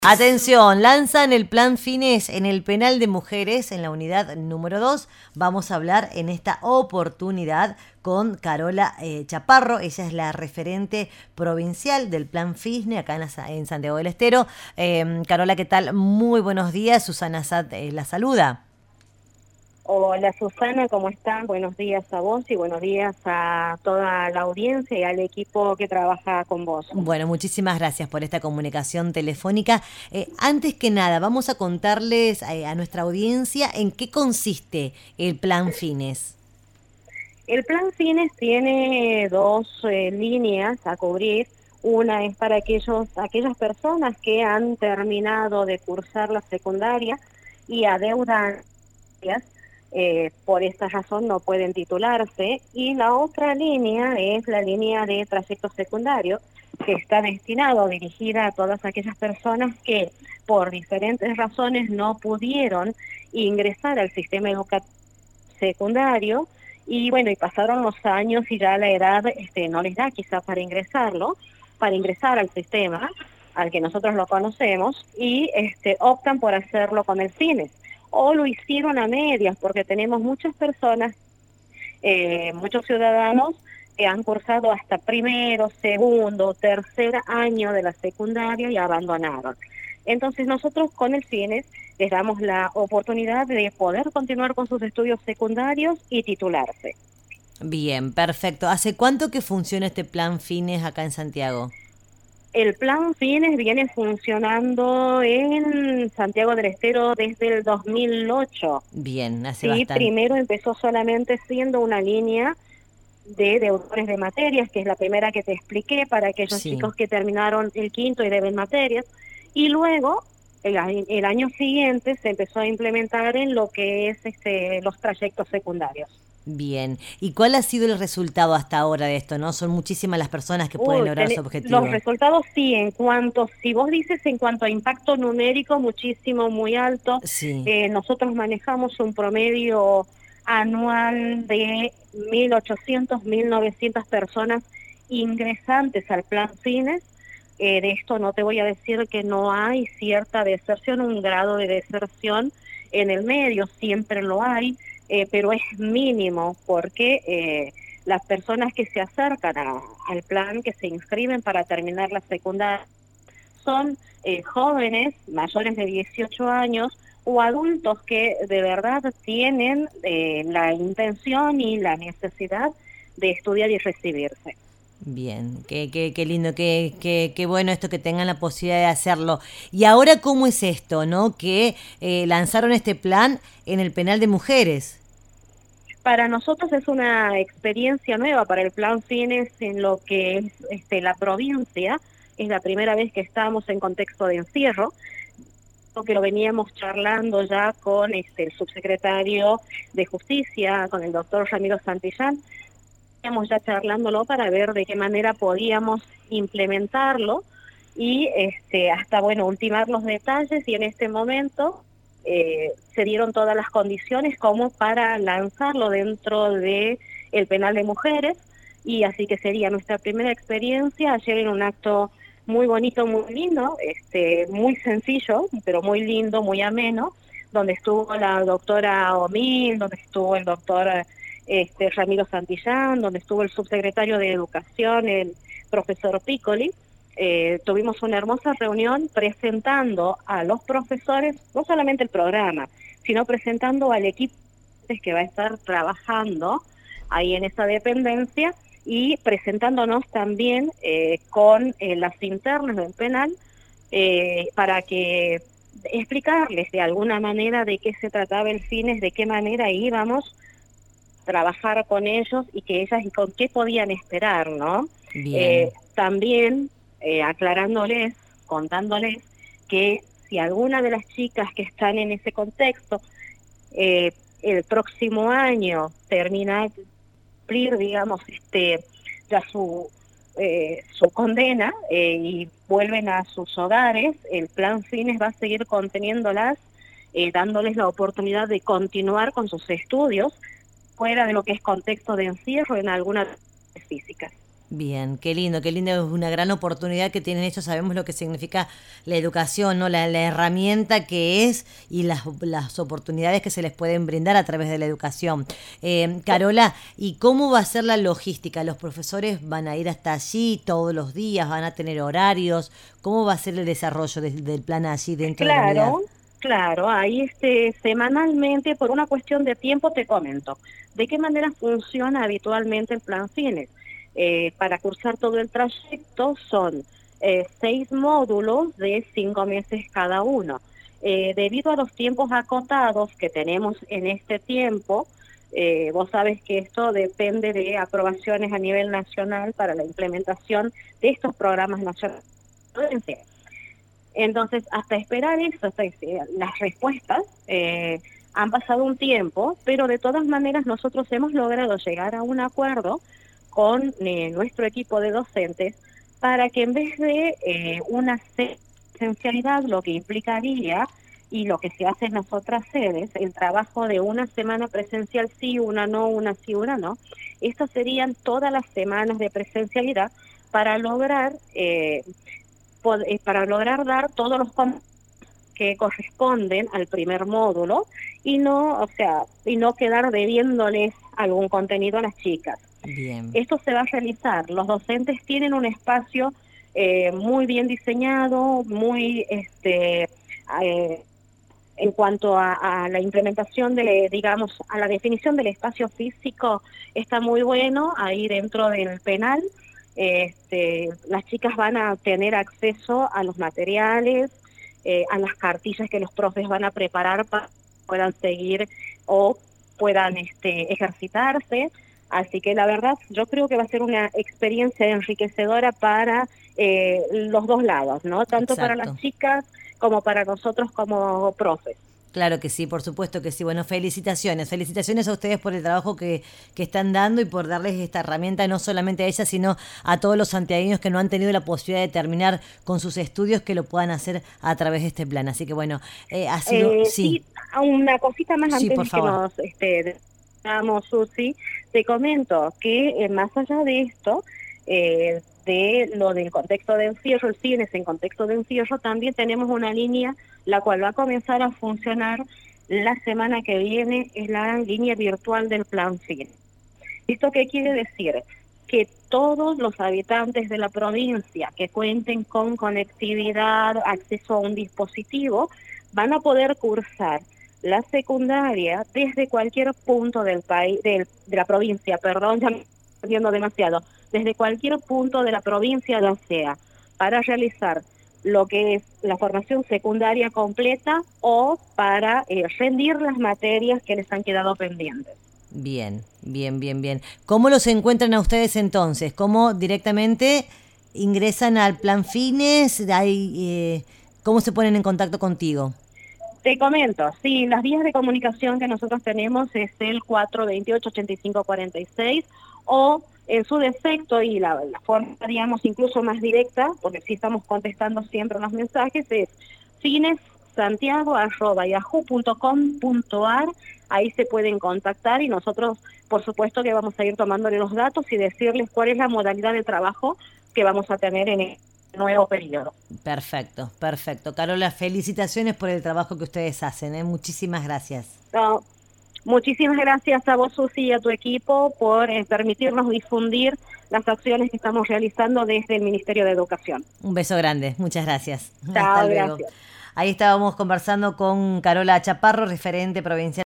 Atención, lanzan el plan Fines en el penal de mujeres en la unidad número 2. Vamos a hablar en esta oportunidad con Carola Chaparro. Ella es la referente provincial del plan FISNE acá en Santiago del Estero. Carola, ¿qué tal? Muy buenos días. Susana Sad la saluda. Hola Susana, ¿cómo están? Buenos días a vos y buenos días a toda la audiencia y al equipo que trabaja con vos. Bueno, muchísimas gracias por esta comunicación telefónica. Antes que nada, vamos a contarles a nuestra audiencia en qué consiste el plan Fines. El plan Fines tiene dos líneas a cubrir. Una es para aquellas personas que han terminado de cursar la secundaria y adeudan por esta razón no pueden titularse, y la otra línea es la línea de trayecto secundario, que está destinado, dirigida a todas aquellas personas que por diferentes razones no pudieron ingresar al sistema educativo secundario, y bueno, y pasaron los años y ya la edad no les da quizás para ingresar al sistema, al que nosotros lo conocemos, y optan por hacerlo con el FINES, o lo hicieron a medias, porque tenemos muchas personas, muchos ciudadanos que han cursado hasta primero, segundo, tercer año de la secundaria y abandonaron. Entonces nosotros con el FINES les damos la oportunidad de poder continuar con sus estudios secundarios y titularse. Bien, perfecto. ¿Hace cuánto que funciona este plan Fines acá en Santiago? El plan FINES viene funcionando en Santiago del Estero desde el 2008. Bien, hace Sí, bastante. primero empezó solamente siendo una línea de deudores de materias, que es la primera que te expliqué, para aquellos Sí. chicos que terminaron el quinto y deben materias, y luego el año siguiente se empezó a implementar en lo que es los trayectos secundarios. Bien. ¿Y cuál ha sido el resultado hasta ahora de esto, no? Son muchísimas las personas que pueden lograr su Los objetivo. resultados sí, si vos dices en cuanto a impacto numérico, muchísimo, muy alto. Sí. Nosotros manejamos un promedio anual de 1.800, 1.900 personas ingresantes al plan Fines. De esto no te voy a decir que no hay cierta deserción, un grado de deserción en el medio, siempre lo hay, pero es mínimo, porque las personas que se acercan al plan, que se inscriben para terminar la secundaria, son jóvenes mayores de 18 años o adultos que de verdad tienen la intención y la necesidad de estudiar y recibirse. Bien, qué lindo, qué bueno esto que tengan la posibilidad de hacerlo. Y ahora, ¿cómo es esto, no? Que lanzaron este plan en el penal de mujeres. Para nosotros es una experiencia nueva para el Plan Fines en lo que es la provincia. Es la primera vez que estamos en contexto de encierro, que lo veníamos charlando ya con el subsecretario de Justicia, con el doctor Ramiro Santillán. Veníamos ya charlándolo para ver de qué manera podíamos implementarlo y hasta, bueno, ultimar los detalles, y en este momento se dieron todas las condiciones como para lanzarlo dentro de el penal de mujeres, y así que sería nuestra primera experiencia ayer en un acto muy bonito, muy lindo, muy sencillo, pero muy lindo, muy ameno, donde estuvo la doctora Omil, donde estuvo el doctor Ramiro Santillán, donde estuvo el subsecretario de Educación, el profesor Piccoli. Tuvimos una hermosa reunión presentando a los profesores, no solamente el programa, sino presentando al equipo que va a estar trabajando ahí en esa dependencia, y presentándonos también con las internas del penal, para que explicarles de alguna manera de qué se trataba el FINES, de qué manera íbamos a trabajar con ellos y que ellas y con qué podían esperar, ¿no? Bien. También aclarándoles, contándoles que si alguna de las chicas que están en ese contexto el próximo año termina de cumplir, digamos, ya su condena, y vuelven a sus hogares, el plan Fines va a seguir conteniéndolas, dándoles la oportunidad de continuar con sus estudios fuera de lo que es contexto de encierro en algunas físicas. Bien, qué lindo, es una gran oportunidad que tienen ellos, sabemos lo que significa la educación, ¿no? La herramienta que es y las oportunidades que se les pueden brindar a través de la educación. Carola, ¿y cómo va a ser la logística? ¿Los profesores van a ir hasta allí todos los días? ¿Van a tener horarios? ¿Cómo va a ser el desarrollo del plan allí dentro de la unidad? Claro, claro, ahí semanalmente, por una cuestión de tiempo, te comento. ¿De qué manera funciona habitualmente el plan Fines? Para cursar todo el trayecto son 6 módulos de 5 meses cada uno. Debido a los tiempos acotados que tenemos en este tiempo, vos sabes que esto depende de aprobaciones a nivel nacional para la implementación de estos programas nacionales. Entonces, hasta esperar eso, las respuestas, han pasado un tiempo, pero de todas maneras nosotros hemos logrado llegar a un acuerdo con nuestro equipo de docentes para que en vez de una presencialidad, lo que implicaría y lo que se hace en las otras sedes, el trabajo de una semana presencial sí, una no, una sí, una no, estas serían todas las semanas de presencialidad para lograr dar todos los que corresponden al primer módulo y no quedar debiéndoles algún contenido a las chicas. Bien. Esto se va a realizar. Los docentes tienen un espacio muy bien diseñado, muy en cuanto a la implementación a la definición del espacio físico, está muy bueno ahí dentro del penal. Las chicas van a tener acceso a los materiales, a las cartillas que los profes van a preparar para que puedan seguir o puedan ejercitarse. Así que la verdad, yo creo que va a ser una experiencia enriquecedora para los dos lados, ¿no? Tanto Exacto. para las chicas como para nosotros como profes. Claro que sí, por supuesto que sí. Bueno, felicitaciones a ustedes por el trabajo que están dando y por darles esta herramienta no solamente a ellas, sino a todos los santiagueños que no han tenido la posibilidad de terminar con sus estudios, que lo puedan hacer a través de este plan. Así que bueno, ha sido... sí, una cosita más sí, antes por de que favor. nos Susi, te comento que más allá de esto, de lo del contexto de encierro, el cine es en contexto de encierro, también tenemos una línea la cual va a comenzar a funcionar la semana que viene, es la línea virtual del Plan Cine. ¿Esto qué quiere decir? Que todos los habitantes de la provincia que cuenten con conectividad, acceso a un dispositivo, van a poder cursar la secundaria desde cualquier punto del país, de la provincia, perdón, ya me estoy perdiendo demasiado, desde cualquier punto de la provincia, ya sea para realizar lo que es la formación secundaria completa o para rendir las materias que les han quedado pendientes. Bien. ¿Cómo los encuentran a ustedes entonces? ¿Cómo directamente ingresan al plan Fines? ¿Cómo se ponen en contacto contigo? Te comento, sí, las vías de comunicación que nosotros tenemos es el 428-8546 o en su defecto y la forma, digamos, incluso más directa, porque sí estamos contestando siempre los mensajes, es finesantiago@yahoo.com.ar. Ahí se pueden contactar y nosotros, por supuesto, que vamos a ir tomándole los datos y decirles cuál es la modalidad de trabajo que vamos a tener en el nuevo periodo. Perfecto. Carola, felicitaciones por el trabajo que ustedes hacen, ¿eh? Muchísimas gracias. No, muchísimas gracias a vos, Susi, y a tu equipo por permitirnos difundir las acciones que estamos realizando desde el Ministerio de Educación. Un beso grande, muchas gracias. Chao, Hasta luego. gracias. Ahí estábamos conversando con Carola Chaparro, referente provincial